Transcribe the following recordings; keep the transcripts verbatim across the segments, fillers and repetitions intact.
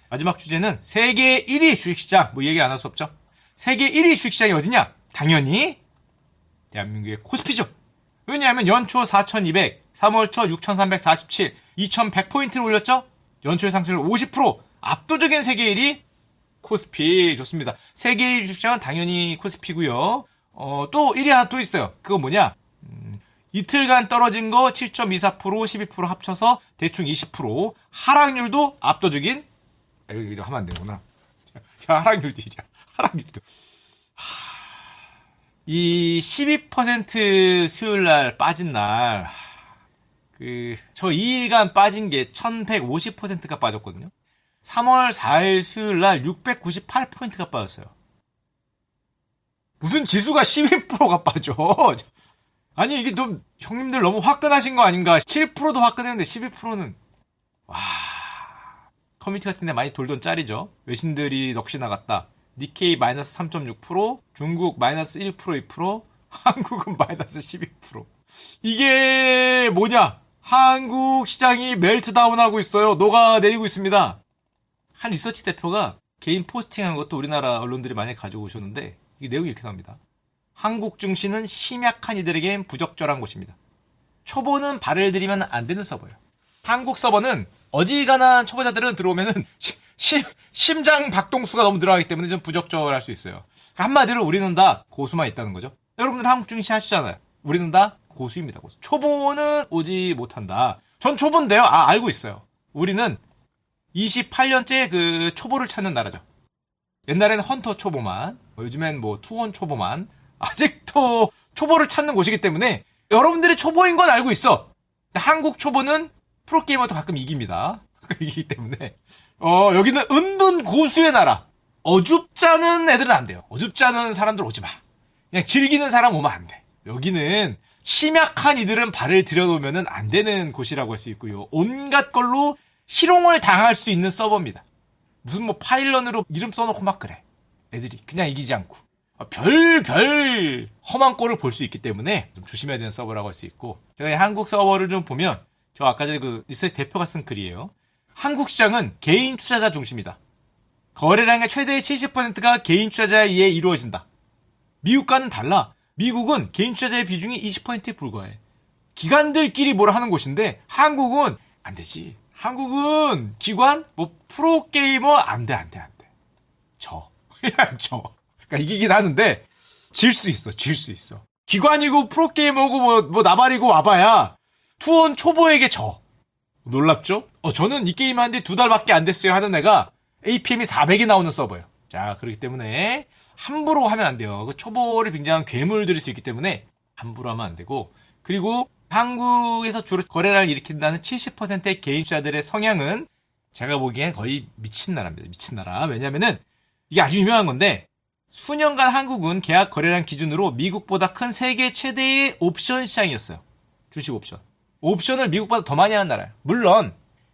마지막 주제는 세계 일 위 주식시장. 뭐 얘기 안 할 수 없죠. 세계 일 위 주식시장이 어디냐? 당연히 대한민국의 코스피죠. 왜냐하면 연초 사천이백, 삼월 초 육천삼백사십칠, 이천백 포인트를 올렸죠? 연초의 상승률 오십 퍼센트, 압도적인 세계 일 위 코스피. 좋습니다. 세계 일 위 주식시장은 당연히 코스피고요. 어, 또 일 위 하나 또 있어요. 그거 뭐냐? 음, 이틀간 떨어진 거 칠 점 이사 퍼센트, 십이 퍼센트 합쳐서 대충 이십 퍼센트. 하락률도 압도적인, 아, 이거 하면 안 되구나. 하락률도 이래. 하락률도. 이 십이 퍼센트 수요일 날 빠진 날, 그, 저 이 일간 빠진 게 천백오십 퍼센트가 빠졌거든요. 삼월 사일 수요일 날 육백구십팔 포인트가 빠졌어요. 무슨 지수가 십이 퍼센트가 빠져. 아니, 이게 좀, 형님들 너무 화끈하신 거 아닌가? 칠 퍼센트도 화끈했는데 십이 퍼센트는, 와, 커뮤니티 같은 데 많이 돌던 짤이죠. 외신들이 넋이 나갔다. 니케이 마이너스 삼 점 육 퍼센트, 중국 마이너스 일 퍼센트, 이 퍼센트, 한국은 마이너스 십이 퍼센트. 이게 뭐냐? 한국 시장이 멜트다운하고 있어요. 녹아내리고 있습니다. 한 리서치 대표가 개인 포스팅한 것도 우리나라 언론들이 많이 가지고 오셨는데 이 내용이 이렇게 나옵니다. 한국 증시는 심약한 이들에겐 부적절한 곳입니다. 초보는 발을 들이면 안 되는 서버예요. 한국 서버는 어지간한 초보자들은 들어오면은 시, 심장 박동수가 너무 늘어나기 때문에 좀 부적절할 수 있어요. 한마디로 우리는 다 고수만 있다는 거죠. 여러분들 한국 증시 하시잖아요. 우리는 다 고수입니다. 고수. 초보는 오지 못한다. 전 초보인데요. 아, 알고 있어요. 우리는 이십팔 년째 그 초보를 찾는 나라죠. 옛날에는 헌터 초보만, 요즘엔 뭐 투원 초보만, 아직도 초보를 찾는 곳이기 때문에 여러분들이 초보인 건 알고 있어. 한국 초보는 프로게이머도 가끔 이깁니다. 이기기 때문에 어 여기는 은둔 고수의 나라. 어줍지 않은 애들은 안 돼요. 어줍지 않은 사람들 오지 마. 그냥 즐기는 사람 오면 안 돼. 여기는 심약한 이들은 발을 들여놓으면 안 되는 곳이라고 할 수 있고요. 온갖 걸로 희롱을 당할 수 있는 서버입니다. 무슨 뭐 파일런으로 이름 써놓고 막 그래. 애들이 그냥 이기지 않고 별, 별 험한 꼴을 볼 수 있기 때문에 좀 조심해야 되는 서버라고 할 수 있고, 제가 한국 서버를 좀 보면 저 아까 전에 그 리서치 대표가 쓴 글이에요. 한국 시장은 개인 투자자 중심이다. 거래량의 최대 칠십 퍼센트가 개인 투자자에 의해 이루어진다. 미국과는 달라. 미국은 개인 투자자의 비중이 이십 퍼센트에 불과해. 기관들끼리 뭘 하는 곳인데 한국은 안 되지. 한국은 기관, 뭐 프로게이머 안 돼, 안 돼, 안 돼. 져. 져. 그러니까 이기긴 하는데 질 수 있어, 질 수 있어. 기관이고 프로게이머고 뭐, 뭐 나발이고 와봐야 투원 초보에게 져. 놀랍죠? 어, 저는 이 게임 한 지 두 달밖에 안 됐어요 하는 애가 에이피엠이 사백이 나오는 서버예요. 자, 그렇기 때문에 함부로 하면 안 돼요. 그 초보를 굉장한 괴물들일 수 있기 때문에 함부로 하면 안 되고, 그리고 한국에서 주로 거래량을 일으킨다는 칠십 퍼센트의 개인 투자들의 성향은 제가 보기엔 거의 미친 나라입니다. 미친 나라. 왜냐면은 이게 아주 유명한 건데, 수년간 한국은 계약 거래량 기준으로 미국보다 큰 세계 최대의 옵션 시장이었어요. 주식 옵션. 옵션을 미국보다 더 많이 하는 나라예요. 물론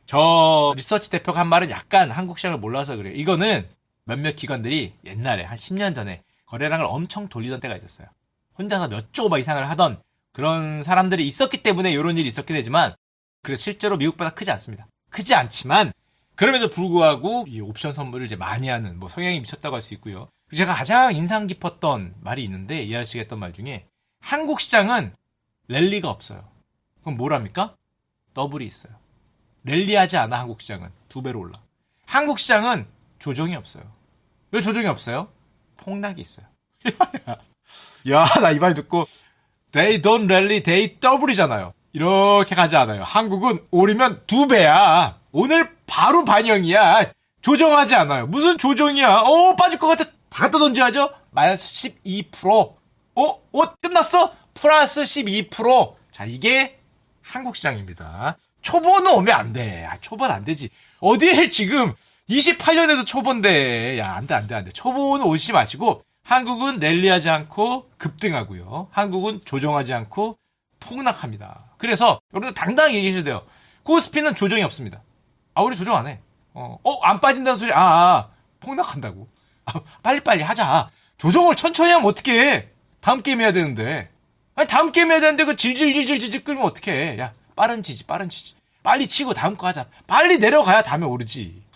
저 리서치 대표가 한 말은 약간 한국 시장을 몰라서 그래요. 이거는 몇몇 기관들이 옛날에 한 십 년 전에 거래량을 엄청 돌리던 때가 있었어요. 혼자서 몇 조 막 이상을 하던 그런 사람들이 있었기 때문에 이런 일이 있었긴 하지만, 그래서 실제로 미국보다 크지 않습니다. 크지 않지만 그럼에도 불구하고 이 옵션 선물을 이제 많이 하는 뭐 성향이 미쳤다고 할 수 있고요. 제가 가장 인상 깊었던 말이 있는데, 이해할 씨가 했던 말 중에 한국 시장은 랠리가 없어요. 그럼 뭐랍니까? 더블이 있어요. 랠리하지 않아. 한국 시장은 두 배로 올라. 한국 시장은 조정이 없어요. 왜 조정이 없어요? 폭락이 있어요. 야, 나 이 말 듣고 they don't rally, they double이잖아요. 이렇게 가지 않아요. 한국은 오르면 두 배야. 오늘 바로 반영이야. 조정하지 않아요. 무슨 조정이야? 어, 빠질 것 같아. 다 갖다 던져야죠. 마이너스 십이 퍼센트. 어? 어? 끝났어? 플러스 십이 퍼센트. 자, 이게 한국 시장입니다. 초보는 오면 안 돼. 아, 초보는 안 되지. 어디에 지금 이십팔 년에도 초보인데. 야, 안 돼, 안 돼, 안 돼. 초보는 오시지 마시고, 한국은 랠리하지 않고 급등하고요. 한국은 조정하지 않고 폭락합니다. 그래서 여러분들 당당히 얘기하셔도 돼요. 코스피는 조정이 없습니다. 아, 우리 조정 안 해. 어, 어, 안 빠진다는 소리. 아, 아 폭락한다고. 아, 빨리빨리 하자. 조정을 천천히 하면 어떡해. 다음 게임 해야 되는데. 아니, 다음 게임 해야 되는데 그 질질질질질 끌면 어떡해. 야, 빠른 지지, 빠른 지지. 빨리 치고 다음 거 하자. 빨리 내려가야 다음에 오르지.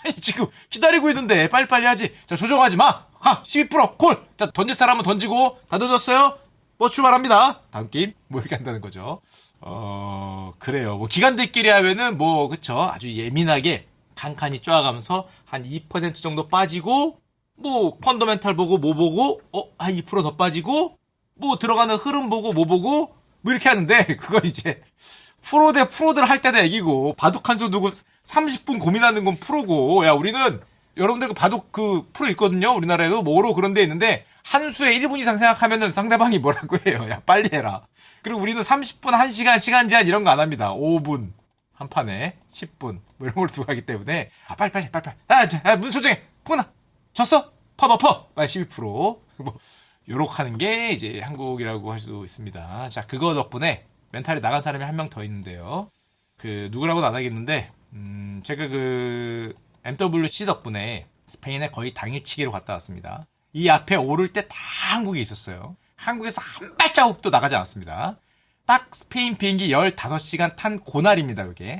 아니, 지금 기다리고 있는데 빨리빨리 하지. 자, 조정하지 마. 가, 십이 퍼센트 콜. 자, 던질 사람은 던지고 다 던졌어요. 뭐 출발합니다. 다음 게임 뭐 이렇게 한다는 거죠. 어, 그래요. 뭐 기관들끼리 하면은 뭐 그쵸. 아주 예민하게 칸칸이 쪼아가면서 한 이 퍼센트 정도 빠지고 뭐 펀더멘탈 보고 뭐 보고 어, 한 이 퍼센트 더 빠지고 뭐 들어가는 흐름 보고 뭐 보고 뭐 이렇게 하는데 그거 이제 프로 대 프로들 할 때는 얘기고 바둑 한 수 두고 삼십 분 고민하는 건 프로고 야 우리는 여러분들 그 바둑 그 프로 있거든요. 우리나라에도 뭐로 그런 데 있는데 한 수에 일 분 이상 생각하면은 상대방이 뭐라고 해요. 야 빨리 해라. 그리고 우리는 삼십 분, 한 시간, 시간 제한 이런 거 안 합니다. 오 분 한 판에 십 분 뭐 이런 걸 두고 하기 때문에 아 빨리 빨리 빨리 빨리 아, 자, 아 무슨 소정해 코나 졌어 파 덮어 빨리 십이 퍼센트 뭐 요렇게 하는 게 이제 한국이라고 할 수 있습니다. 자 그거 덕분에 멘탈이 나간 사람이 한 명 더 있는데요. 그 누구라고는 안 하겠는데 음 제가 그 엠더블유씨 덕분에 스페인에 거의 당일치기로 갔다 왔습니다. 이 앞에 오를 때 다 한국에 있었어요. 한국에서 한 발자국도 나가지 않았습니다. 딱 스페인 비행기 열다섯 시간 탄 그날입니다, 그게.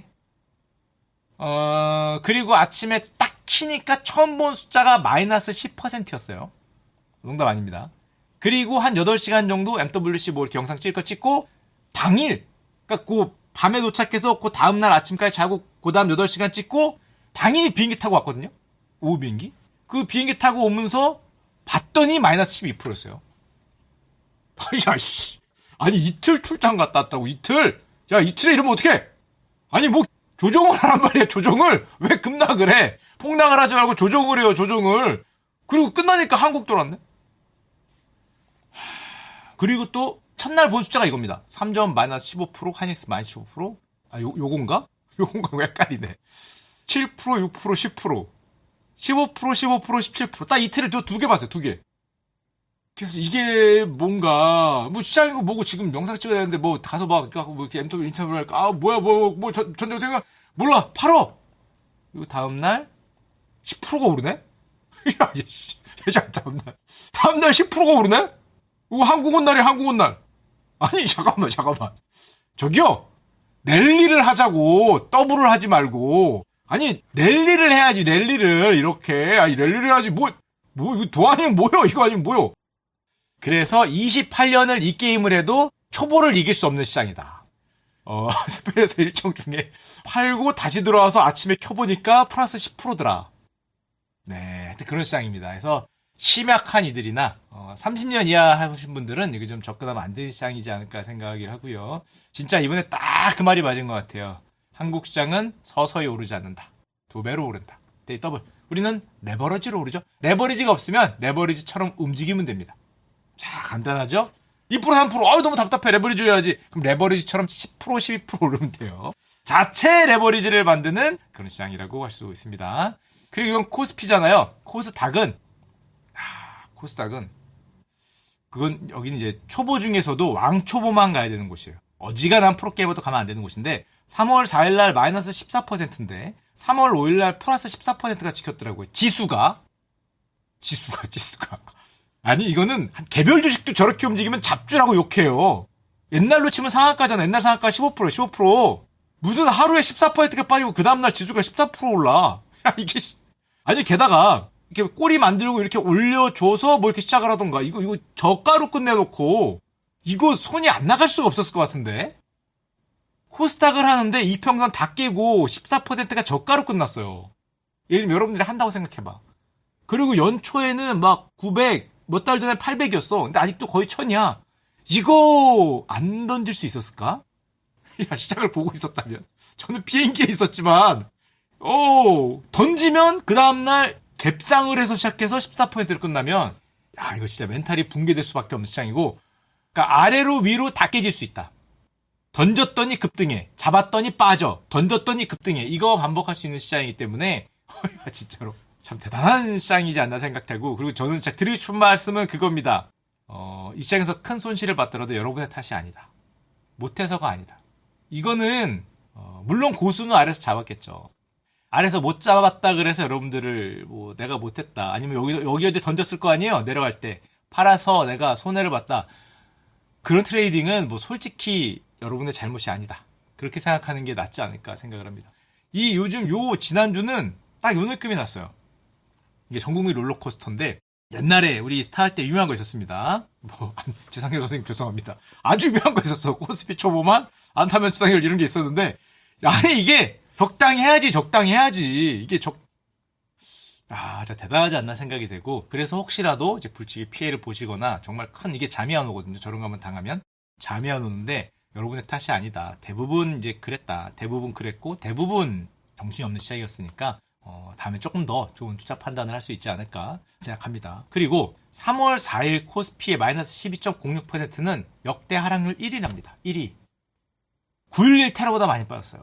어, 그리고 아침에 딱 키니까 처음 본 숫자가 마이너스 십 퍼센트였어요. 농담 아닙니다. 그리고 한 여덟 시간 정도 엠더블유씨 뭐 이렇게 영상 찍을 거 찍고, 당일, 그니까 그 밤에 도착해서 그 다음날 아침까지 자고, 그 다음 여덟 시간 찍고, 당일 비행기 타고 왔거든요? 오후 비행기? 그 비행기 타고 오면서 봤더니 마이너스 십이 퍼센트였어요. 야, 씨. 아니, 이틀 출장 갔다 왔다고, 이틀? 야, 이틀에 이러면 어떡해? 아니, 뭐, 조정을 하란 말이야, 조정을. 왜 급락을 해? 폭락을 하지 말고 조정을 해요, 조정을. 그리고 끝나니까 한국 돌았네? 그리고 또, 첫날 본 숫자가 이겁니다. 삼 점 마이너스 십오 퍼센트, 하니스 마이너스 십오 퍼센트? 아, 요, 요건가? 요건가? 왜 헷갈리네. 칠 퍼센트, 육 퍼센트, 십 퍼센트. 십오 퍼센트, 십오 퍼센트, 십칠 퍼센트. 딱 이틀을 저 두 개 봤어요, 두 개. 그래서 이게 뭔가, 뭐 시장이고 뭐고 지금 영상 찍어야 되는데 뭐 가서 막, 뭐 이렇게 인터뷰, 인터뷰를 할까? 아, 뭐야, 뭐, 뭐, 전, 전쟁 생각, 몰라, 팔어! 그리고 다음날, 십 퍼센트가 오르네? 야, 씨, 야, 다음날. 다음날 십 퍼센트가 오르네? 이거 한국 온 날이 한국 온 날. 아니, 잠깐만, 잠깐만. 저기요! 랠리를 하자고, 더블을 하지 말고. 아니, 랠리를 해야지, 랠리를, 이렇게. 아니, 랠리를 해야지, 뭐, 뭐, 이거 도 아니면 뭐요? 이거 아니면 뭐요? 그래서 이십팔 년을 이 게임을 해도 초보를 이길 수 없는 시장이다. 어, 스페인에서 일정 중에 팔고 다시 들어와서 아침에 켜보니까 플러스 십 퍼센트더라. 네, 그런 시장입니다. 그래서 심약한 이들이나 어, 삼십 년 이하 하신 분들은 이게 좀 접근하면 안 되는 시장이지 않을까 생각을 하고요. 진짜 이번에 딱 그 말이 맞은 것 같아요. 한국 시장은 서서히 오르지 않는다. 두 배로 오른다. 네, 더블. 우리는 레버리지로 오르죠. 레버리지가 없으면 레버리지처럼 움직이면 됩니다. 자, 간단하죠? 이 퍼센트, 삼 퍼센트. 아유, 너무 답답해. 레버리지 해야지. 그럼 레버리지처럼 십 퍼센트, 십이 퍼센트 오르면 돼요. 자체 레버리지를 만드는 그런 시장이라고 할 수 있습니다. 그리고 이건 코스피잖아요. 코스닥은, 아, 코스닥은, 그건, 여기는 이제 초보 중에서도 왕초보만 가야 되는 곳이에요. 어지간한 프로게이머도 가면 안 되는 곳인데, 삼월 사일날 마이너스 십사 퍼센트인데, 삼월 오일날 플러스 십사 퍼센트가 지켰더라고요. 지수가. 지수가, 지수가. 아니, 이거는 개별 주식도 저렇게 움직이면 잡주라고 욕해요. 옛날로 치면 상한가잖아. 옛날 상한가 십오 퍼센트, 십오 퍼센트. 무슨 하루에 십사 퍼센트가 빠지고 그 다음날 지수가 십사 퍼센트 올라. 야, 이게, 아니, 게다가, 이렇게 꼬리 만들고 이렇게 올려줘서 뭐 이렇게 시작을 하던가. 이거, 이거 저가로 끝내놓고, 이거 손이 안 나갈 수가 없었을 것 같은데? 코스닥을 하는데 이평선 다 깨고 십사 퍼센트가 저가로 끝났어요. 예를 들면 여러분들이 한다고 생각해봐. 그리고 연초에는 막 구백, 몇 달 전에 팔백이었어. 근데 아직도 거의 천이야. 이거 안 던질 수 있었을까? 야, 시장을 보고 있었다면. 저는 비행기에 있었지만, 오, 던지면 그 다음날 갭상을 해서 시작해서 십사 퍼센트로 끝나면, 야, 이거 진짜 멘탈이 붕괴될 수밖에 없는 시장이고, 그러니까 아래로 위로 다 깨질 수 있다. 던졌더니 급등해. 잡았더니 빠져. 던졌더니 급등해. 이거 반복할 수 있는 시장이기 때문에, 진짜로. 참 대단한 시장이지 않나 생각되고, 그리고 저는 진짜 드리고 싶은 말씀은 그겁니다. 어, 이 시장에서 큰 손실을 봤더라도 여러분의 탓이 아니다. 못해서가 아니다. 이거는 어, 물론 고수는 아래에서 잡았겠죠. 아래에서 못 잡았다 그래서 여러분들을 뭐 내가 못했다. 아니면 여기 여기 어디 던졌을 거 아니에요. 내려갈 때 팔아서 내가 손해를 봤다. 그런 트레이딩은 뭐 솔직히 여러분의 잘못이 아니다. 그렇게 생각하는 게 낫지 않을까 생각을 합니다. 이 요즘 요 지난주는 딱 요 느낌이 났어요. 이게 전국민 롤러코스터인데 옛날에 우리 스타 할 때 유명한 거 있었습니다. 뭐 지상렬 선생님 죄송합니다. 아주 유명한 거 있었어. 코스피 초보만 안 타면 지상렬 이런 게 있었는데 아니 이게 적당히 해야지 적당히 해야지 이게 적 아, 진짜 대단하지 않나 생각이 되고 그래서 혹시라도 이제 불치기 피해를 보시거나 정말 큰 이게 잠이 안 오거든요. 저런 거 한번 당하면 잠이 안 오는데 여러분의 탓이 아니다. 대부분 이제 그랬다. 대부분 그랬고 대부분 정신이 없는 시장이었으니까 어, 다음에 조금 더 좋은 투자 판단을 할 수 있지 않을까 생각합니다. 그리고 삼월 사일 코스피의 마이너스 십이 점 공육 퍼센트는 역대 하락률 일 위랍니다. 일 위. 구일일 테러보다 많이 빠졌어요.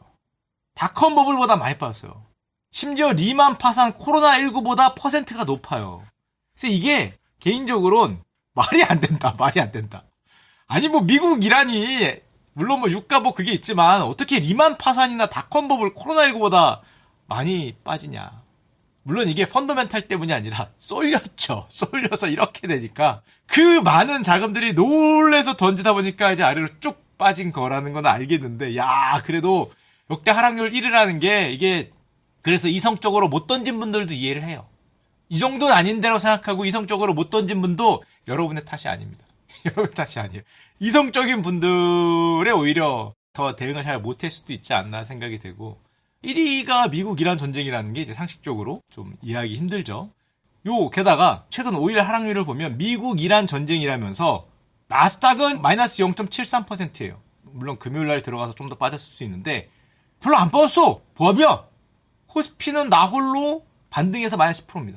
닷컴 버블보다 많이 빠졌어요. 심지어 리만 파산 코로나십구보다 퍼센트가 높아요. 그래서 이게 개인적으로는 말이 안 된다. 말이 안 된다. 아니 뭐 미국 이란이 물론 뭐 유가 뭐 그게 있지만 어떻게 리만 파산이나 닷컴 버블 코로나십구보다 많이 빠지냐. 물론 이게 펀더멘탈 때문이 아니라 쏠렸죠. 쏠려서 이렇게 되니까 그 많은 자금들이 놀래서 던지다 보니까 이제 아래로 쭉 빠진 거라는 건 알겠는데 야 그래도 역대 하락률 일 위라는 게 이게 그래서 이성적으로 못 던진 분들도 이해를 해요. 이 정도는 아닌데라고 생각하고 이성적으로 못 던진 분도 여러분의 탓이 아닙니다. 여러분의 탓이 아니에요. 이성적인 분들의 오히려 더 대응을 잘 못할 수도 있지 않나 생각이 되고 일 위가 미국 이란 전쟁이라는 게 이제 상식적으로 좀 이해하기 힘들죠. 요 게다가 최근 오 일 하락률을 보면 미국 이란 전쟁이라면서 나스닥은 마이너스 영 점 칠삼 퍼센트예요. 물론 금요일날 들어가서 좀 더 빠졌을 수 있는데 별로 안 빠졌어. 보합이야. 코스피는 나홀로 반등해서 마이너스 십 퍼센트입니다.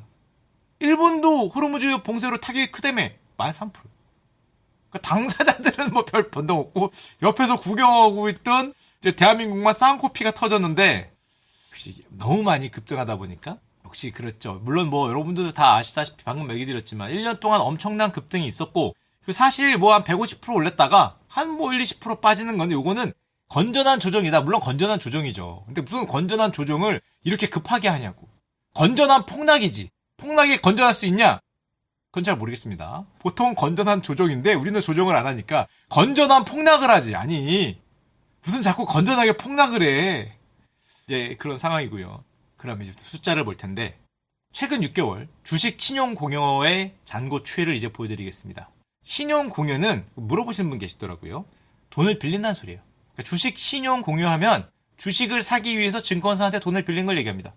일본도 호르무즈 봉쇄로 타격이 크다며 마이너스 삼 퍼센트. 그러니까 당사자들은 뭐 별 변동 없고 옆에서 구경하고 있던 이제 대한민국만 쌍코피가 터졌는데 역시 너무 많이 급등하다 보니까 역시 그렇죠. 물론 뭐 여러분들도 다 아시다시피 방금 얘기 드렸지만 일 년 동안 엄청난 급등이 있었고 사실 뭐 한 백오십 퍼센트 올렸다가 한 뭐 일, 이십 퍼센트 빠지는 건데 요거는 건전한 조정이다. 물론 건전한 조정이죠. 근데 무슨 건전한 조정을 이렇게 급하게 하냐고. 건전한 폭락이지. 폭락이 건전할 수 있냐? 그건 잘 모르겠습니다. 보통 건전한 조정인데 우리는 조정을 안 하니까 건전한 폭락을 하지. 아니 무슨 자꾸 건전하게 폭락을 해. 이제 그런 상황이고요. 그럼 이제 숫자를 볼 텐데 최근 육 개월 주식 신용공여의 잔고 추이를 이제 보여드리겠습니다. 신용공여는 물어보시는 분 계시더라고요. 돈을 빌린다는 소리예요. 그러니까 주식 신용공여하면 주식을 사기 위해서 증권사한테 돈을 빌린 걸 얘기합니다.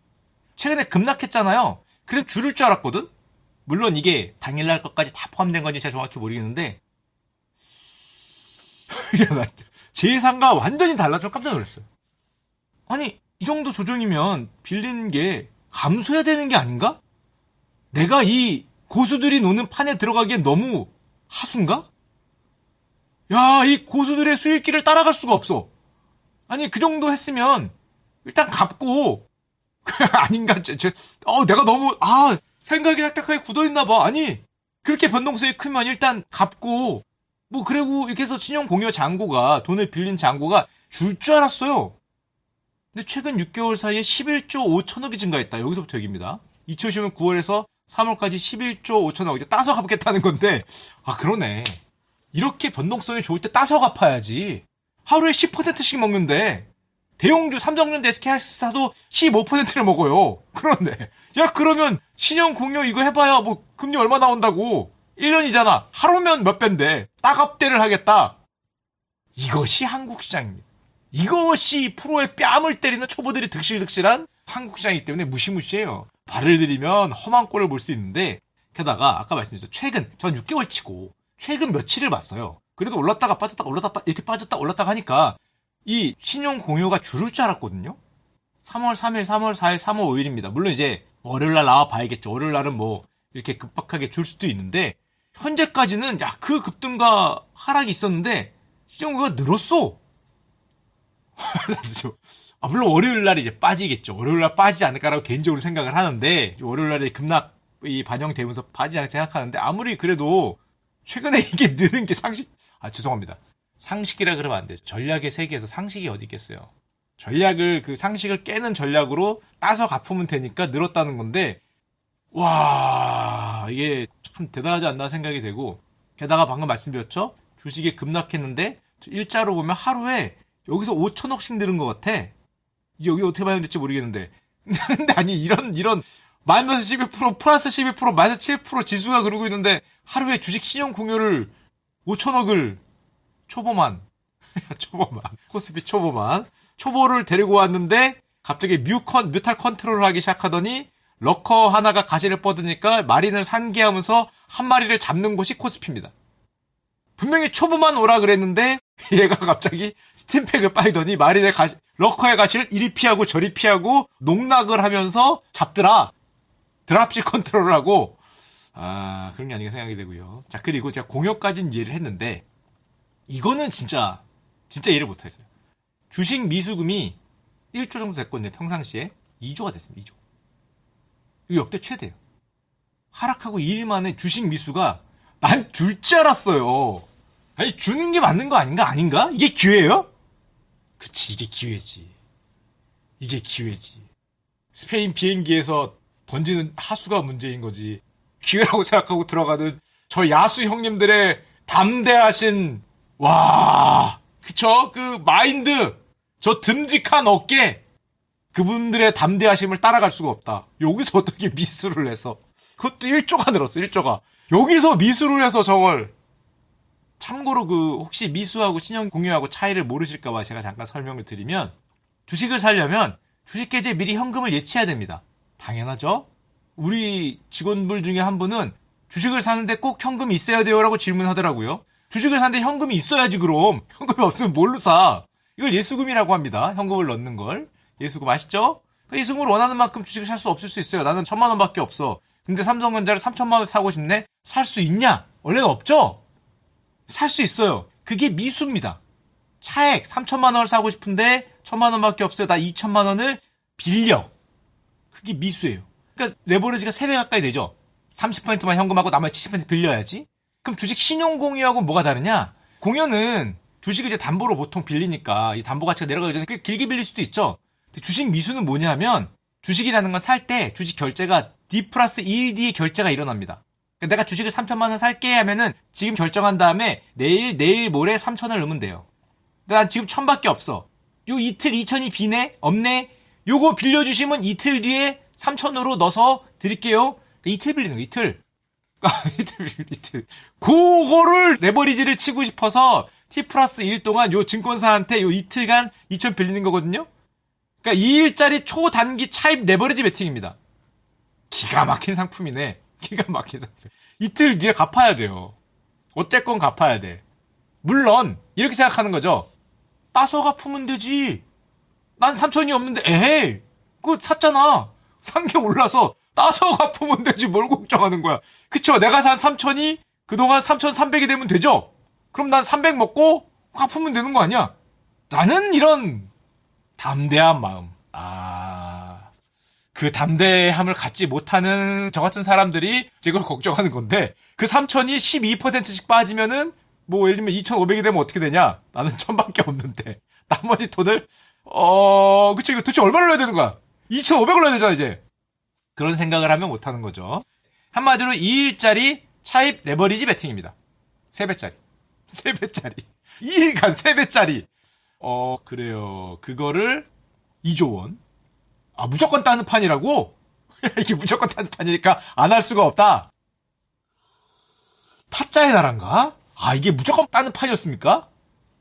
최근에 급락했잖아요. 그럼 줄을 줄 알았거든? 물론 이게 당일날 것까지 다 포함된 건지 제가 정확히 모르겠는데 제 예상과 완전히 달라서 깜짝 놀랐어요. 아니 이 정도 조정이면 빌린 게 감소해야 되는 게 아닌가? 내가 이 고수들이 노는 판에 들어가기엔 너무 하수인가? 야, 이 고수들의 수익길을 따라갈 수가 없어. 아니 그 정도 했으면 일단 갚고 아닌가? 저, 저, 어, 내가 너무 아 생각이 딱딱하게 굳어있나 봐. 아니 그렇게 변동성이 크면 일단 갚고 뭐 그리고 이렇게 해서 신용공여 잔고가 돈을 빌린 잔고가 줄 줄 알았어요. 근데 최근 육 개월 사이에 십일조 오천억이 증가했다. 여기서부터 얘기입니다. 이천이십년 구월에서 삼월까지 십일조 오천억 이제 따서 갚겠다는 건데 아 그러네. 이렇게 변동성이 좋을 때 따서 갚아야지. 하루에 십 퍼센트씩 먹는데 대형주 삼성전자 에스케이하이닉스도 십오 퍼센트를 먹어요. 그런데 야 그러면 신용공여 이거 해봐야 뭐 금리 얼마 나온다고. 일 년이잖아. 하루면 몇 배인데 따갑대를 하겠다. 이것이 한국 시장입니다. 이것이 프로의 뺨을 때리는 초보들이 득실득실한 한국 시장이기 때문에 무시무시해요. 발을 들이면 험한 꼴을 볼 수 있는데 게다가 아까 말씀드렸죠. 최근 전 육 개월 치고 최근 며칠을 봤어요. 그래도 올랐다가 빠졌다가 올랐다가 이렇게 빠졌다 올랐다가 하니까 이 신용 공여가 줄을 줄 알았거든요. 삼월 삼일, 삼월 사일, 삼월 오일입니다. 물론 이제 월요일날 나와 봐야겠죠. 월요일날은 뭐 이렇게 급박하게 줄 수도 있는데 현재까지는 야 그 급등과 하락이 있었는데 신용 공여가 늘었어. 아, 물론 월요일날 이제 빠지겠죠. 월요일날 빠지지 않을까라고 개인적으로 생각을 하는데 월요일날에 급락이 반영되면서 빠지지 않을까 생각하는데 아무리 그래도 최근에 이게 느는 게 상식 아 죄송합니다. 상식이라 그러면 안 되죠. 전략의 세계에서 상식이 어디 있겠어요. 전략을 그 상식을 깨는 전략으로 따서 갚으면 되니까 늘었다는 건데 와 이게 참 대단하지 않나 생각이 되고 게다가 방금 말씀드렸죠. 주식이 급락했는데 일자로 보면 하루에 여기서 오천억씩 늘은 것 같아. 여기 어떻게 봐야 될지 모르겠는데 근데 아니, 이런, 이런, 마이너스 십이 퍼센트, 플러스 십이 퍼센트, 마이너스 칠 퍼센트 지수가 그러고 있는데, 하루에 주식 신용 공여를 오천억을 초보만, 초보만, 코스피 초보만, 초보를 데리고 왔는데, 갑자기 뮤컨, 뮤탈 컨트롤을 하기 시작하더니, 러커 하나가 가시를 뻗으니까 마린을 산계하면서 한 마리를 잡는 곳이 코스피입니다. 분명히 초보만 오라 그랬는데 얘가 갑자기 스팀팩을 빨더니 마린의 가시, 러커의 가시를 이리 피하고 저리 피하고 농락을 하면서 잡더라. 드랍식 컨트롤을 하고 아 그런 게 아닌가 생각이 되고요. 자 그리고 제가 공여까지는 이해를 했는데 이거는 진짜 진짜 이해를 못하겠어요. 주식 미수금이 일 조 정도 됐거든요. 평상시에 이 조가 됐습니다. 이 조. 이거 역대 최대예요. 하락하고 이 일 만에 주식 미수가 난 줄 줄 알았어요. 아니 주는 게 맞는 거 아닌가? 아닌가? 이게 기회예요? 그치 이게 기회지. 이게 기회지. 스페인 비행기에서 던지는 하수가 문제인 거지. 기회라고 생각하고 들어가는 저 야수 형님들의 담대하신 와 그쵸? 그 마인드 저 듬직한 어깨 그분들의 담대하심을 따라갈 수가 없다. 여기서 어떻게 미수를 해서 그것도 일 조가 늘었어. 일 조가 여기서 미수를 해서 저걸 참고로 그 혹시 미수하고 신용 공유하고 차이를 모르실까봐 제가 잠깐 설명을 드리면 주식을 사려면 주식계좌에 미리 현금을 예치해야 됩니다. 당연하죠. 우리 직원분 중에 한 분은 주식을 사는데 꼭 현금이 있어야 돼요라고 질문하더라고요. 주식을 사는데 현금이 있어야지 그럼. 현금이 없으면 뭘로 사? 이걸 예수금이라고 합니다. 현금을 넣는 걸. 예수금 아시죠? 예수금을 원하는 만큼 주식을 살 수 없을 수 있어요. 나는 천만 원밖에 없어. 근데 삼성전자를 삼천만 원 사고 싶네? 살 수 있냐? 원래는 없죠? 살 수 있어요. 그게 미수입니다. 차액 삼천만 원을 사고 싶은데 천만 원밖에 없어요. 나 이천만 원을 빌려. 그게 미수예요. 그러니까 레버리지가 세 배 가까이 되죠. 삼십 퍼센트만 현금하고 나머지 칠십 퍼센트 빌려야지. 그럼 주식 신용공유하고 뭐가 다르냐? 공유는 주식을 이제 담보로 보통 빌리니까 이 담보 가치가 내려가기 전에 꽤 길게 빌릴 수도 있죠. 근데 주식 미수는 뭐냐면 주식이라는 건 살 때 주식 결제가 D 플러스 일 뒤에 결제가 일어납니다. 그러니까 내가 주식을 삼천만 원 살게 하면은 지금 결정한 다음에 내일 내일 모레 삼천을 넣으면 돼요. 근데 난 지금 천밖에 없어. 요 이틀 이천이 비네? 없네? 요거 빌려주시면 이틀 뒤에 삼천으로 넣어서 드릴게요. 그러니까 이틀 빌리는 거 이틀. 이틀 이틀. 그거를 레버리지를 치고 싶어서 T 플러스 일 동안 요 증권사한테 요 이틀간 이천 빌리는 거거든요. 그러니까 이 일짜리 초단기 차입 레버리지 베팅입니다. 기가 막힌 상품이네. 기가 막힌 상품. 이틀 뒤에 갚아야 돼요. 어쨌건 갚아야 돼. 물론 이렇게 생각하는 거죠. 따서 갚으면 되지. 난 삼천이 없는데 에헤이 그거 샀잖아. 산 게 올라서 따서 갚으면 되지 뭘 걱정하는 거야. 그쵸? 내가 산 삼천이 그동안 삼천삼백이 되면 되죠? 그럼 난 삼백 먹고 갚으면 되는 거 아니야? 라는 이런 담대한 마음. 아, 그 담대함을 갖지 못하는 저 같은 사람들이 이걸 걱정하는 건데 그 삼천이 십이 퍼센트씩 빠지면은 뭐 예를 들면 이천오백이 되면 어떻게 되냐? 나는 천밖에 없는데 나머지 돈을 어 그쵸 이거 도대체 얼마를 넣어야 되는 거야? 이천오백을 넣어야 되잖아 이제. 그런 생각을 하면 못하는 거죠. 한마디로 이 일짜리 차입 레버리지 베팅입니다. 세 배짜리. 세 배짜리. 이 일간 세 배짜리. 어, 그래요. 그거를 이조 원. 아, 무조건 따는 판이라고? 이게 무조건 따는 판이니까 안 할 수가 없다. 타짜의 나라인가? 아, 이게 무조건 따는 판이었습니까?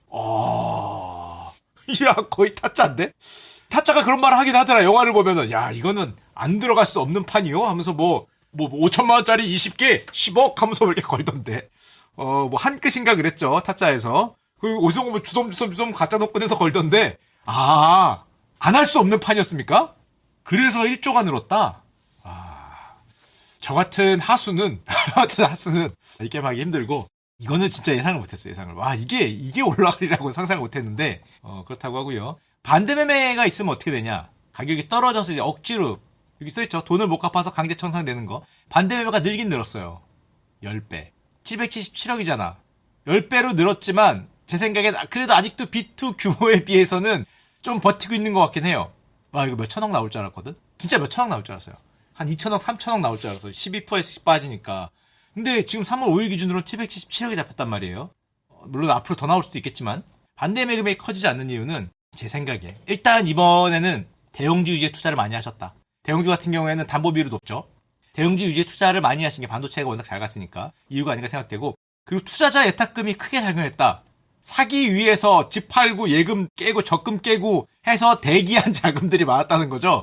어, 이야, 거의 타짜인데? 타짜가 그런 말을 하긴 하더라. 영화를 보면은, 야, 이거는 안 들어갈 수 없는 판이요? 하면서 뭐, 뭐, 오천만 원짜리 이십 개, 십억 하면서 이렇게 걸던데. 어, 뭐, 한 끗인가 그랬죠. 타짜에서. 그, 어디서 보면 주섬주섬주섬 가짜 녹근에서 걸던데. 아, 안 할 수 없는 판이었습니까? 그래서 일 조가 늘었다? 아, 저 같은 하수는, 저 같은 하수는, 이 게임 하기 힘들고, 이거는 진짜 예상을 못했어요, 예상을. 와, 이게, 이게 올라가리라고 상상을 못했는데, 어, 그렇다고 하고요. 반대 매매가 있으면 어떻게 되냐? 가격이 떨어져서 이제 억지로, 여기 써있죠. 돈을 못 갚아서 강제 청산되는 거. 반대 매매가 늘긴 늘었어요. 십 배. 칠백칠십칠억이잖아. 십 배로 늘었지만, 제 생각엔 그래도 아직도 비 투 규모에 비해서는 좀 버티고 있는 것 같긴 해요. 와, 이거 몇 천억 나올 줄 알았거든? 진짜 몇 천억 나올 줄 알았어요. 한 이천억, 삼천억 나올 줄 알았어요. 십이 퍼센트씩 빠지니까. 근데 지금 삼월 오일 기준으로 칠백칠십칠억이 잡혔단 말이에요. 물론 앞으로 더 나올 수도 있겠지만, 반대 매금이 커지지 않는 이유는 제 생각에 일단 이번에는 대형주 위주의 투자를 많이 하셨다. 대형주 같은 경우에는 담보 비율이 높죠. 대형주 위주의 투자를 많이 하신 게 반도체가 워낙 잘 갔으니까 이유가 아닌가 생각되고, 그리고 투자자 예탁금이 크게 작용했다. 사기 위해서 집 팔고 예금 깨고 적금 깨고 해서 대기한 자금들이 많았다는 거죠.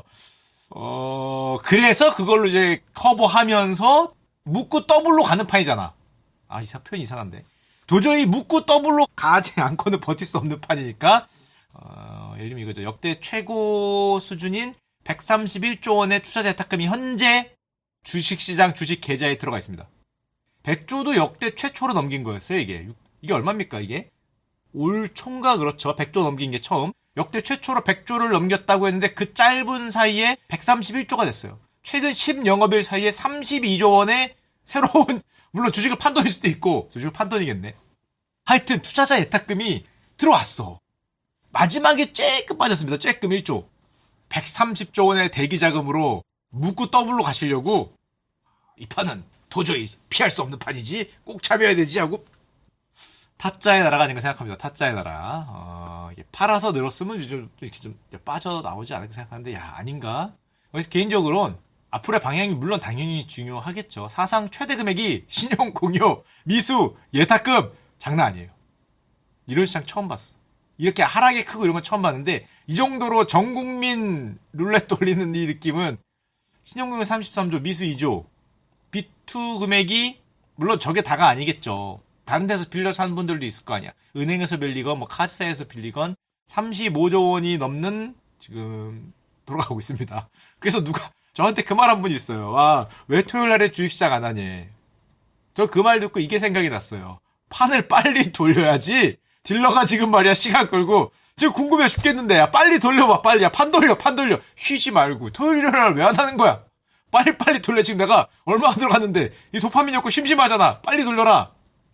어, 그래서 그걸로 이제 커버하면서 묻고 더블로 가는 판이잖아. 아, 이 표현 이상한데. 도저히 묻고 더블로 가지 않고는 버틸 수 없는 판이니까, 어, 예를 들면 이거죠. 역대 최고 수준인 백삼십일조 원의 투자자 예탁금이 현재 주식시장 주식 계좌에 들어가 있습니다. 백조도 역대 최초로 넘긴 거였어요, 이게. 이게 얼마입니까, 이게? 올 총가 그렇죠. 백조 넘긴 게 처음. 역대 최초로 백조를 넘겼다고 했는데 그 짧은 사이에 백삼십일조가 됐어요. 최근 십 영업일 사이에 삼십이조 원의 새로운, 물론 주식을 판 돈일 수도 있고, 주식을 판 돈이겠네. 하여튼 투자자 예탁금이 들어왔어. 마지막에 쬐끔 빠졌습니다. 쬐끔 일조. 백삼십조 원의 대기자금으로 묻고 더블로 가시려고, 이 판은 도저히 피할 수 없는 판이지, 꼭 참여해야 되지 하고 타짜의 나라가 아닌가 생각합니다. 타짜의 나라. 어, 이게 팔아서 늘었으면 좀 이렇게 좀 빠져나오지 않을까 생각하는데, 야, 아닌가? 그래서 개인적으로는 앞으로의 방향이 물론 당연히 중요하겠죠. 사상 최대 금액이 신용 공여, 미수, 예탁금 장난 아니에요. 이런 시장 처음 봤어. 이렇게 하락이 크고 이런 건 처음 봤는데, 이 정도로 전 국민 룰렛 돌리는 이 느낌은, 신용공여 삼십삼조, 미수 이조, 비투 금액이 물론 저게 다가 아니겠죠. 다른 데서 빌려서 한 분들도 있을 거 아니야. 은행에서 빌리건 뭐 카드사에서 빌리건 삼십오조 원이 넘는 지금 돌아가고 있습니다. 그래서 누가 저한테 그 말 한 분이 있어요. 와, 왜 토요일 날에 주식시장 안 하니? 저 그 말 듣고 이게 생각이 났어요. 판을 빨리 돌려야지. 딜러가 지금 말이야 시간 끌고 지금 궁금해 죽겠는데, 야 빨리 돌려봐, 빨리. 야 판 돌려, 판 돌려. 쉬지 말고 토요일 날 왜 안 하는 거야? 빨리 빨리 돌려. 지금 내가 얼마 안 들어갔는데 이 도파민이 없고 심심하잖아. 빨리 돌려라.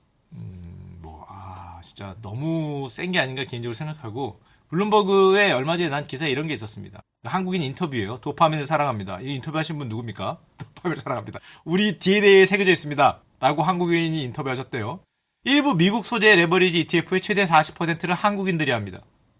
음, 뭐, 아, 진짜 너무 센 게 아닌가 개인적으로 생각하고, 블룸버그에 얼마 전에 난 기사에 이런 게 있었습니다. 한국인 인터뷰예요. 도파민을 사랑합니다. 이 인터뷰 하신 분 누굽니까? 도파민을 사랑합니다. 우리 디엔에이에 새겨져 있습니다. 라고 한국인이 인터뷰하셨대요. 일부 미국 소재 레버리지 이티에프의 최대 사십 퍼센트를 한국인들이 합니다.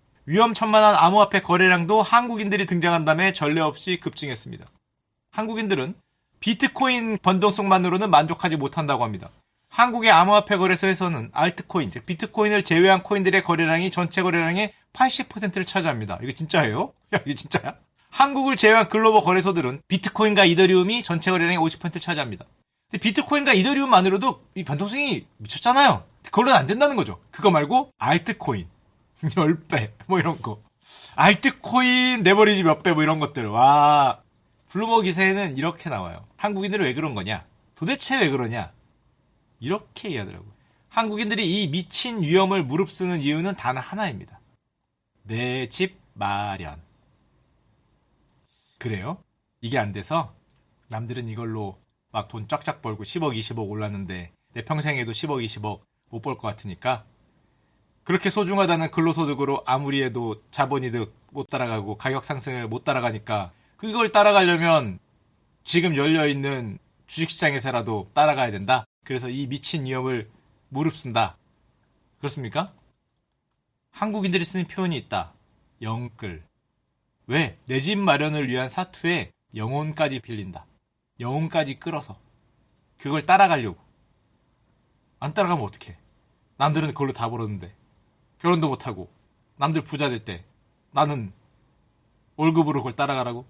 위험천만한 암호화폐 거래량도 한국인들이 등장한 다음에 전례 없이 급증했습니다. 한국인들은 비트코인 변동성만으로는 만족하지 못한다고 합니다. 한국의 암호화폐 거래소에서는 알트코인, 즉 비트코인을 제외한 코인들의 거래량이 전체 거래량의 팔십 퍼센트를 차지합니다. 이게 진짜예요? 야, 이게 진짜야? 한국을 제외한 글로벌 거래소들은 비트코인과 이더리움이 전체 거래량의 오십 퍼센트를 차지합니다. 근데 비트코인과 이더리움만으로도 이 변동성이 미쳤잖아요. 그걸로는 안 된다는 거죠. 그거 말고 알트코인 십 배 뭐 이런 거, 알트코인 레버리지 몇 배 뭐 이런 것들. 와, 블루머 기사에는 이렇게 나와요. 한국인들은 왜 그런 거냐? 도대체 왜 그러냐? 이렇게 얘기하더라고요. 한국인들이 이 미친 위험을 무릅쓰는 이유는 단 하나입니다. 내 집 마련. 그래요? 이게 안 돼서 남들은 이걸로 막 돈 쫙쫙 벌고 십억, 이십억 올랐는데 내 평생에도 십억, 이십억 못 벌 것 같으니까, 그렇게 소중하다는 근로소득으로 아무리 해도 자본이득 못 따라가고 가격 상승을 못 따라가니까 그걸 따라가려면 지금 열려있는 주식시장에서라도 따라가야 된다. 그래서 이 미친 위험을 무릅쓴다. 그렇습니까? 한국인들이 쓰는 표현이 있다. 영끌. 왜? 내 집 마련을 위한 사투에 영혼까지 빌린다. 영혼까지 끌어서. 그걸 따라가려고. 안 따라가면 어떡해. 남들은 그걸로 다 벌었는데. 결혼도 못하고. 남들 부자 될 때 나는 월급으로 그걸 따라가라고?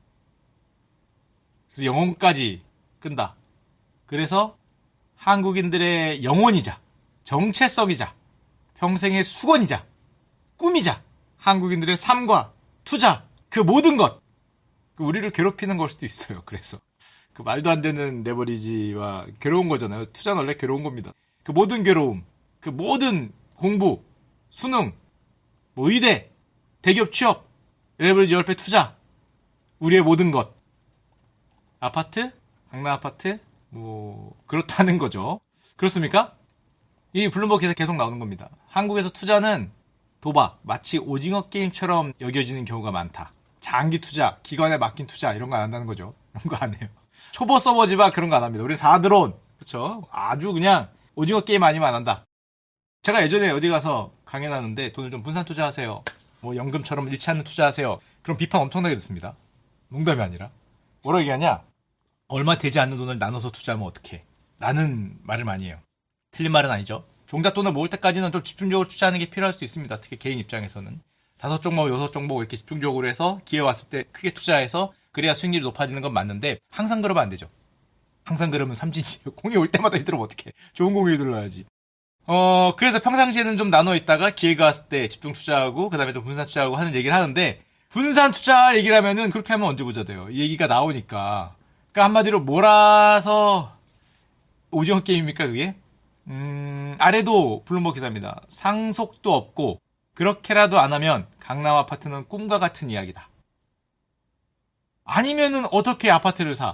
그래서 영혼까지 끈다. 그래서 한국인들의 영혼이자 정체성이자 평생의 수건이자 꿈이자 한국인들의 삶과 투자, 그 모든 것, 우리를 괴롭히는 걸 수도 있어요. 그래서 그 말도 안 되는 레버리지와 괴로운 거잖아요. 투자는 원래 괴로운 겁니다. 그 모든 괴로움, 그 모든 공부, 수능, 뭐 의대, 대기업 취업, 레버리지 월패 투자, 우리의 모든 것, 아파트, 강남 아파트, 뭐 그렇다는 거죠. 그렇습니까? 이 블룸버그 기사 계속 나오는 겁니다. 한국에서 투자는 도박, 마치 오징어 게임처럼 여겨지는 경우가 많다. 장기 투자, 기관에 맡긴 투자 이런 거 안 한다는 거죠. 이런 거 안 해요. 초보 서버지만 그런 거 안 합니다. 우리 사드론, 그렇죠? 아주 그냥 오징어 게임 아니면 안 한다. 제가 예전에 어디 가서 강연하는데 돈을 좀 분산 투자하세요. 뭐 연금처럼 잃지 않는 투자하세요. 그럼 비판 엄청나게 듣습니다. 농담이 아니라. 뭐라 얘기하냐? 얼마 되지 않는 돈을 나눠서 투자하면 어떡해? 라는 말을 많이 해요. 틀린 말은 아니죠. 종잣돈을 모을 때까지는 좀 집중적으로 투자하는 게 필요할 수 있습니다. 특히 개인 입장에서는. 다섯 종목, 여섯 종목 이렇게 집중적으로 해서 기회 왔을 때 크게 투자해서 그래야 수익률이 높아지는 건 맞는데 항상 그러면 안 되죠. 항상 그러면 삼진지 공이 올 때마다 이들으면 어떡해. 좋은 공이 들러야지. 어, 그래서 평상시에는 좀 나눠 있다가 기회가 왔을 때 집중 투자하고, 그 다음에 좀 분산 투자하고 하는 얘기를 하는데, 분산 투자 얘기를 하면은 그렇게 하면 언제 부자 돼요? 이 얘기가 나오니까. 그러니까 한마디로 몰아서, 오징어 게임입니까, 그게? 음, 아래도 블룸버그 기사입니다. 상속도 없고, 그렇게라도 안 하면 강남 아파트는 꿈과 같은 이야기다. 아니면은 어떻게 아파트를 사?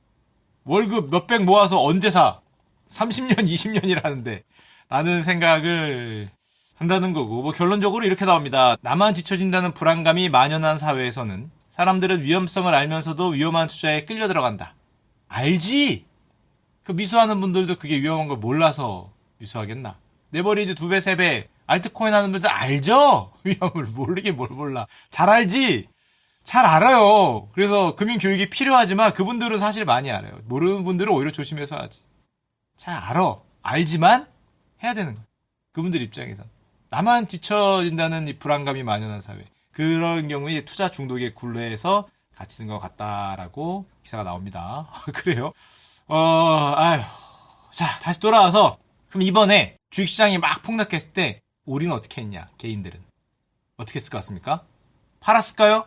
월급 몇백 모아서 언제 사? 삼십 년, 이십 년이라는데. 라는 생각을 한다는 거고, 뭐 결론적으로 이렇게 나옵니다. 나만 뒤처진다는 불안감이 만연한 사회에서는 사람들은 위험성을 알면서도 위험한 투자에 끌려 들어간다. 알지? 그 미수하는 분들도 그게 위험한 걸 몰라서 미수하겠나? 레버리지 두 배, 세 배, 알트코인 하는 분들 알죠? 위험을 모르게 뭘 몰라. 잘 알지? 잘 알아요. 그래서 금융교육이 필요하지만 그분들은 사실 많이 알아요. 모르는 분들은 오히려 조심해서 하지. 잘 알아. 알지만 해야 되는 거야. 그분들 입장에선. 나만 뒤처진다는 이 불안감이 만연한 사회. 그런 경우에 투자 중독에 굴레해서 같이 쓴 것 같다라고 기사가 나옵니다. 그래요? 어, 아휴. 자, 다시 돌아와서, 그럼 이번에 주식시장이 막 폭락했을 때, 우리는 어떻게 했냐, 개인들은. 어떻게 했을 것 같습니까? 팔았을까요?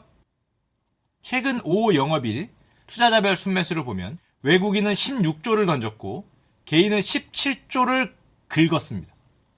최근 오 영업일 투자자별 순매수를 보면, 외국인은 십육 조를 던졌고, 개인은 십칠 조를 긁었습니다.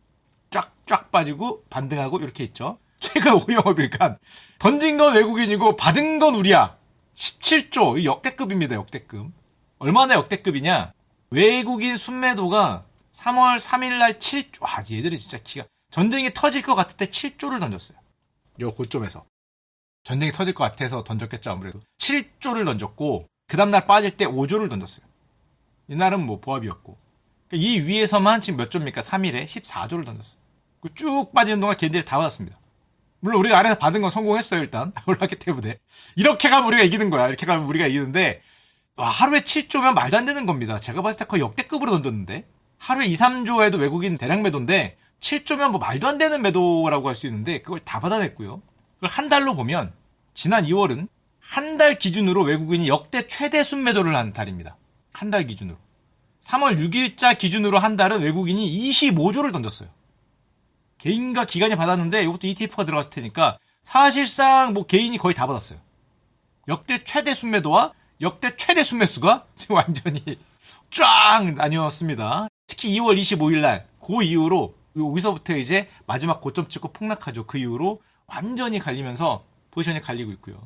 쫙쫙 빠지고 반등하고 이렇게 있죠. 최근 오 영업일간 던진 건 외국인이고 받은 건 우리야. 십칠 조, 역대급입니다. 역대급. 얼마나 역대급이냐? 외국인 순매도가 삼월 삼일날 칠 조. 와, 얘들이 진짜 기가. 전쟁이 터질 것 같을 때 칠 조를 던졌어요. 요 고점에서. 전쟁이 터질 것 같아서 던졌겠죠, 아무래도. 칠 조를 던졌고 그 다음날 빠질 때 오 조를 던졌어요. 이날은 뭐 보합이었고. 이 위에서만 지금 몇 조입니까? 삼 일에 십사 조를 던졌어요. 쭉 빠지는 동안 걔네들이 다 받았습니다. 물론 우리가 아래에서 받은 건 성공했어요, 일단. 올랐기 때문에. 이렇게 가면 우리가 이기는 거야. 이렇게 가면 우리가 이기는데, 와, 하루에 칠 조면 말도 안 되는 겁니다. 제가 봤을 때 거의 역대급으로 던졌는데, 하루에 이, 삼 조에도 외국인 대량 매도인데, 칠 조면 뭐 말도 안 되는 매도라고 할 수 있는데, 그걸 다 받아냈고요. 그걸 한 달로 보면, 지난 이월은 한 달 기준으로 외국인이 역대 최대 순매도를 한 달입니다. 한 달 기준으로. 삼월 육일자 기준으로 한 달은 외국인이 이십오 조를 던졌어요. 개인과 기관이 받았는데 이것도 이티에프가 들어갔을 테니까 사실상 뭐 개인이 거의 다 받았어요. 역대 최대 순매도와 역대 최대 순매수가 지금 완전히 쫙 나뉘었습니다. 특히 이월 이십오일날 그 이후로 여기서부터 이제 마지막 고점 찍고 폭락하죠. 그 이후로 완전히 갈리면서 포지션이 갈리고 있고요.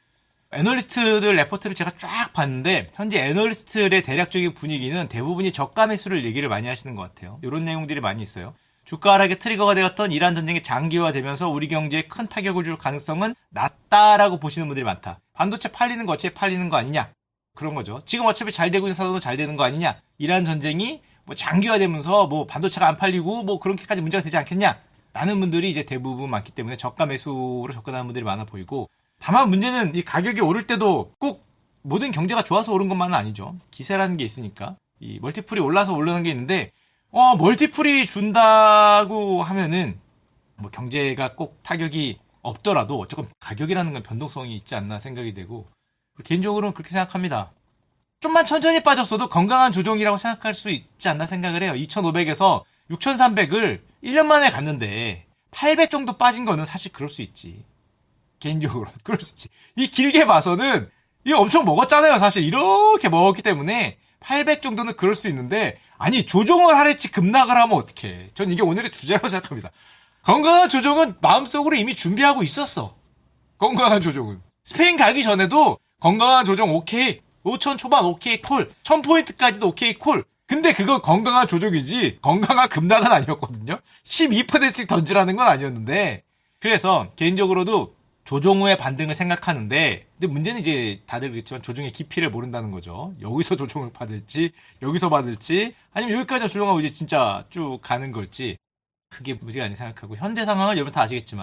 애널리스트들 레포트를 제가 쫙 봤는데 현재 애널리스트들의 대략적인 분위기는 대부분이 저가 매수를 얘기를 많이 하시는 것 같아요. 이런 내용들이 많이 있어요. 주가 하락의 트리거가 되었던 이란 전쟁이 장기화되면서 우리 경제에 큰 타격을 줄 가능성은 낮다라고 보시는 분들이 많다. 반도체 팔리는 거 어차피 팔리는 거 아니냐? 그런 거죠. 지금 어차피 잘 되고 있는 사도도 잘 되는 거 아니냐? 이란 전쟁이 뭐 장기화되면서 뭐 반도체가 안 팔리고 뭐 그렇게까지 문제가 되지 않겠냐? 라는 분들이 이제 대부분 많기 때문에 저가 매수로 접근하는 분들이 많아 보이고 다만 문제는 이 가격이 오를 때도 꼭 모든 경제가 좋아서 오른 것만은 아니죠. 기세라는 게 있으니까. 이 멀티플이 올라서 오르는 게 있는데, 어, 멀티플이 준다고 하면은, 뭐 경제가 꼭 타격이 없더라도 어쨌건 가격이라는 건 변동성이 있지 않나 생각이 되고, 개인적으로는 그렇게 생각합니다. 좀만 천천히 빠졌어도 건강한 조정이라고 생각할 수 있지 않나 생각을 해요. 이천오백에서 육천삼백을 일 년 만에 갔는데, 팔백 정도 빠진 거는 사실 그럴 수 있지. 개인적으로 그럴 수 있지. 이 길게 봐서는 이거 엄청 먹었잖아요. 사실 이렇게 먹었기 때문에 팔백 정도는 그럴 수 있는데 아니 조정을 하랬지 급락을 하면 어떡해. 전 이게 오늘의 주제라고 생각합니다. 건강한 조정은 마음속으로 이미 준비하고 있었어. 건강한 조정은. 스페인 가기 전에도 건강한 조정 오케이. 오천 초반 오케이 콜. 천 포인트까지도 오케이 콜. 근데 그건 건강한 조정이지 건강한 급락은 아니었거든요. 십이 퍼센트씩 던지라는 건 아니었는데 그래서 개인적으로도 조정 후의 반등을 생각하는데 근데 문제는 이제 다들 그렇지만 조정의 깊이를 모른다는 거죠. 여기서 조정을 받을지 여기서 받을지 아니면 여기까지 조정하고 이제 진짜 쭉 가는 걸지 그게 문제가 아니 생각하고 현재 상황을 여러분 다 아시겠지만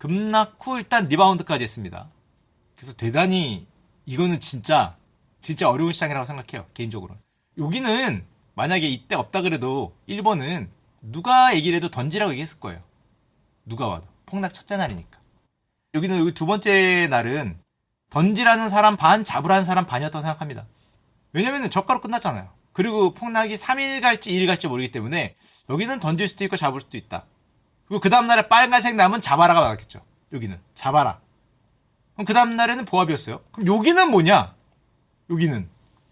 급락 후 일단 리바운드까지 했습니다. 그래서 대단히 이거는 진짜 진짜 어려운 시장이라고 생각해요. 개인적으로. 여기는 만약에 이때 없다 그래도 일 번은 누가 얘기를 해도 던지라고 얘기했을 거예요. 누가 와도. 폭락 첫째 날이니까. 여기는 여기 두 번째 날은 던지라는 사람 반, 잡으라는 사람 반이었다고 생각합니다. 왜냐면은 저가로 끝났잖아요. 그리고 폭락이 삼 일 갈지 이 일 갈지 모르기 때문에 여기는 던질 수도 있고 잡을 수도 있다. 그리고 그 다음날에 빨간색 남은 잡아라가 나왔겠죠. 여기는 잡아라. 그럼 그 다음날에는 보합이었어요. 그럼 여기는 뭐냐? 여기는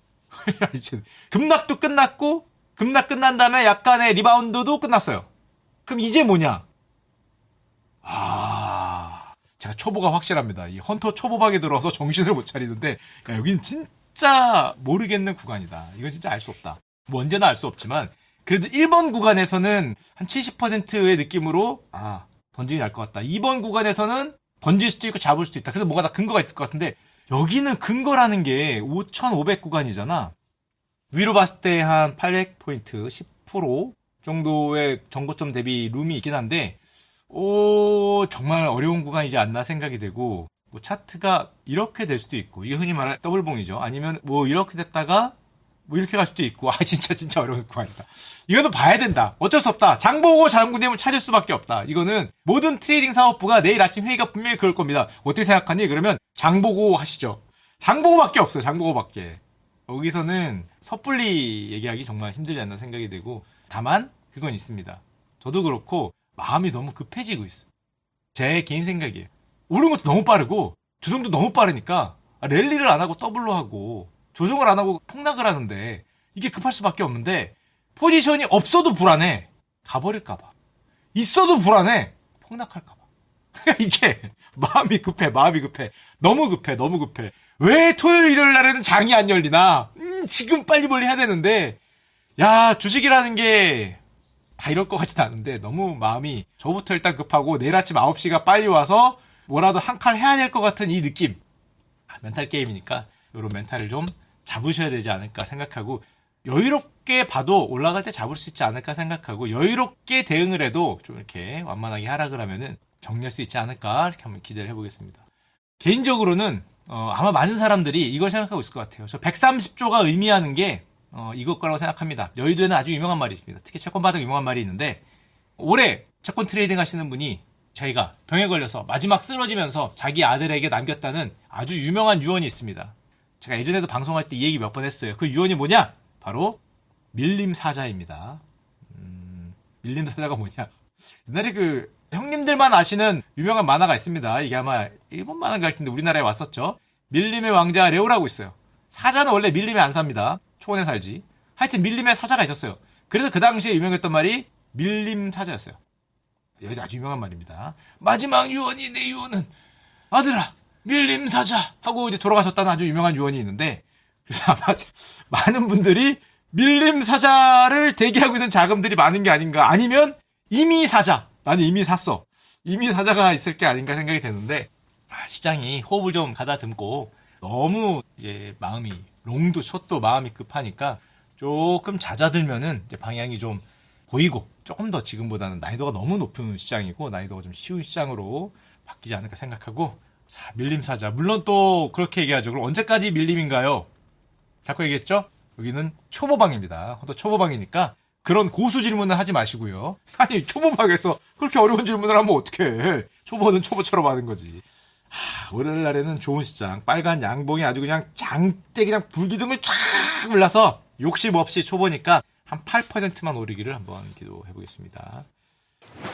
급락도 끝났고 급락 끝난 다음에 약간의 리바운드도 끝났어요. 그럼 이제 뭐냐? 아, 제가 초보가 확실합니다. 이 헌터 초보방에 들어와서 정신을 못 차리는데 야, 여긴 진짜 모르겠는 구간이다. 이건 진짜 알 수 없다. 뭐 언제나 알 수 없지만 그래도 일 번 구간에서는 한 칠십 퍼센트의 느낌으로 아, 던지기 날 것 같다. 이 번 구간에서는 던질 수도 있고 잡을 수도 있다. 그래서 뭔가 다 근거가 있을 것 같은데 여기는 근거라는 게 오천오백 구간이잖아. 위로 봤을 때 한 팔백 포인트, 십 퍼센트 정도의 정고점 대비 룸이 있긴 한데 오, 정말 어려운 구간이지 않나 생각이 되고 뭐 차트가 이렇게 될 수도 있고 이게 흔히 말하는 더블봉이죠. 아니면 뭐 이렇게 됐다가 뭐 이렇게 갈 수도 있고 아 진짜 진짜 어려운 구간이다. 이거는 봐야 된다. 어쩔 수 없다. 장보고 장군님을 찾을 수밖에 없다. 이거는 모든 트레이딩 사업부가 내일 아침 회의가 분명히 그럴 겁니다. 어떻게 생각하니? 그러면 장보고 하시죠. 장보고밖에 없어요. 장보고밖에. 여기서는 섣불리 얘기하기 정말 힘들지 않나 생각이 되고 다만 그건 있습니다. 저도 그렇고 마음이 너무 급해지고 있어요. 제 개인 생각이에요. 오르는 것도 너무 빠르고 조정도 너무 빠르니까 랠리를 안 하고 더블로 하고 조정을 안 하고 폭락을 하는데 이게 급할 수밖에 없는데 포지션이 없어도 불안해. 가버릴까봐. 있어도 불안해. 폭락할까봐. 이게 마음이 급해. 마음이 급해. 너무 급해. 너무 급해. 왜 토요일 일요일 날에는 장이 안 열리나? 음, 지금 빨리 빨리 해야 되는데 야 주식이라는 게 다 이럴 것 같진 않은데 너무 마음이 저부터 일단 급하고 내일 아침 아홉 시가 빨리 와서 뭐라도 한 칼 해야 될 것 같은 이 느낌. 아, 멘탈 게임이니까 이런 멘탈을 좀 잡으셔야 되지 않을까 생각하고 여유롭게 봐도 올라갈 때 잡을 수 있지 않을까 생각하고 여유롭게 대응을 해도 좀 이렇게 완만하게 하락을 하면은 정리할 수 있지 않을까 이렇게 한번 기대를 해보겠습니다. 개인적으로는 어, 아마 많은 사람들이 이걸 생각하고 있을 것 같아요. 저 백삼십 조가 의미하는 게 어, 이것 거라고 생각합니다. 여의도에는 아주 유명한 말이 있습니다. 특히 채권 바닥 유명한 말이 있는데 올해 채권 트레이딩 하시는 분이 자기가 병에 걸려서 마지막 쓰러지면서 자기 아들에게 남겼다는 아주 유명한 유언이 있습니다. 제가 예전에도 방송할 때 이 얘기 몇 번 했어요. 그 유언이 뭐냐? 바로 밀림사자입니다. 음, 밀림사자가 뭐냐? 옛날에 그 형님들만 아시는 유명한 만화가 있습니다. 이게 아마 일본 만화가 갈 텐데 우리나라에 왔었죠. 밀림의 왕자 레오라고 있어요. 사자는 원래 밀림에 안 삽니다. 초원에 살지. 하여튼 밀림에 사자가 있었어요. 그래서 그 당시에 유명했던 말이 밀림사자였어요. 여기 아주 유명한 말입니다. 마지막 유언이 내 유언은 아들아 밀림사자 하고 이제 돌아가셨다는 아주 유명한 유언이 있는데 그래서 아마 많은 분들이 밀림사자를 대기하고 있는 자금들이 많은 게 아닌가 아니면 이미 사자 나는 이미 샀어 이미 사자가 있을 게 아닌가 생각이 되는데 아, 시장이 호흡을 좀 가다듬고 너무 이제 마음이 롱도 숏도 마음이 급하니까 조금 잦아들면은 이제 방향이 좀 보이고 조금 더 지금보다는 난이도가 너무 높은 시장이고 난이도가 좀 쉬운 시장으로 바뀌지 않을까 생각하고 자, 밀림사자. 물론 또 그렇게 얘기하죠. 그럼 언제까지 밀림인가요? 자꾸 얘기했죠? 여기는 초보방입니다. 또 초보방이니까 그런 고수 질문을 하지 마시고요. 아니 초보방에서 그렇게 어려운 질문을 하면 어떡해. 초보는 초보처럼 하는 거지. 하, 월요일 날에는 좋은 시장, 빨간 양봉이 아주 그냥 장대 그냥 불기둥을 쫙 올라서 욕심 없이 초보니까 한 팔 퍼센트만 오르기를 한번 기도해 보겠습니다.